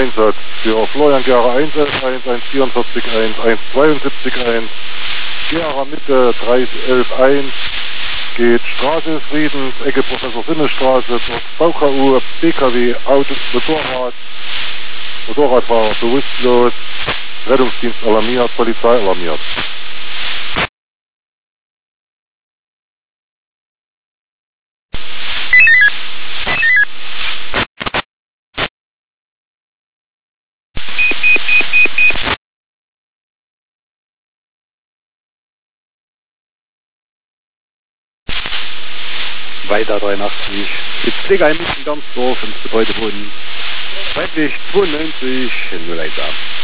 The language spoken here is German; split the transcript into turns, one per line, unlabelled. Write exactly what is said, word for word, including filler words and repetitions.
Einsatz für Florian Gera eins elf eins, eins vierundvierzig eins, eins zweiundsiebzig eins, Gera Mitte drei elf eins, geht Straße des Friedens, Ecke Professor Sinne Straße, dort V K U, P K W, Auto, Motorrad, Motorradfahrer bewusstlos, Rettungsdienst alarmiert, Polizei alarmiert.
Weiter dreiundachtzig, mit Pflegeheim in Darmsdorf ins Gebäude wohnen. Weiblich zweiundneunzig null eins.